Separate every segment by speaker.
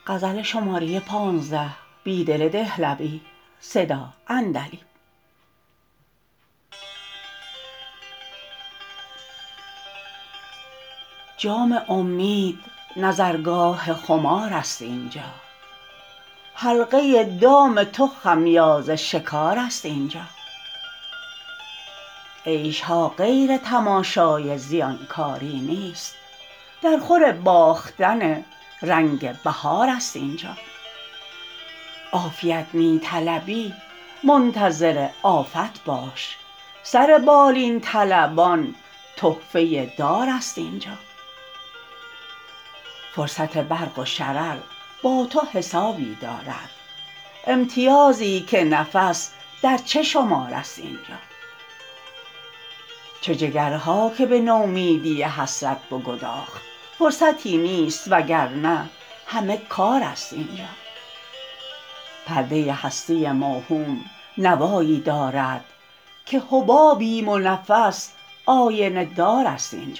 Speaker 1: جام امید نظرگاه خمارست اینجا، حلقه دام تو خمیازه شکارست اینجا. عیش ها غیر تماشای زیانکاری نیست، درخور باختن رنگ بهارست اینجا. عافیت می طلبی منتظر آفت باش، سر بالین طلبان تحفه دارست اینجا. فرصت برق و شرر با تو حسابی دارد، امتیازی که نفس در چه شمارست اینجا. چه جگرها که به نومیدی حسرت بگداخت، فرصتی نیست وگرنه همه کارست اینجا. پرده هستی موهوم نوایی دارد که حبابیم و نفس آینه دارست اینجا.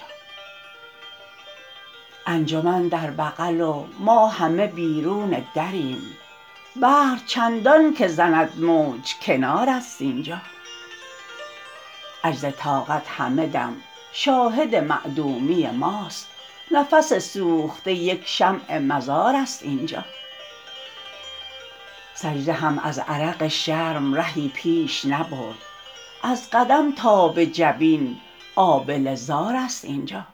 Speaker 1: انجمن در بغل و ما همه بیرون دریم، بحر چندان که زند موج کنارست اینجا. عجز طاقت همه دم شاهد معدومی ماست، نفس سوخته یک شمع مزارست اینجا. سجده هم از عرق شرم رهی پیش نبرد، از قدم تا به جبین آبله زارست اینجا.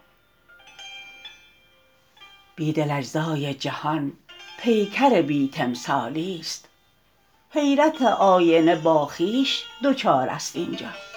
Speaker 1: بیدل اجزای جهان پیکر بی تمثالی است، حیرت آینه با خویش دچارست اینجا.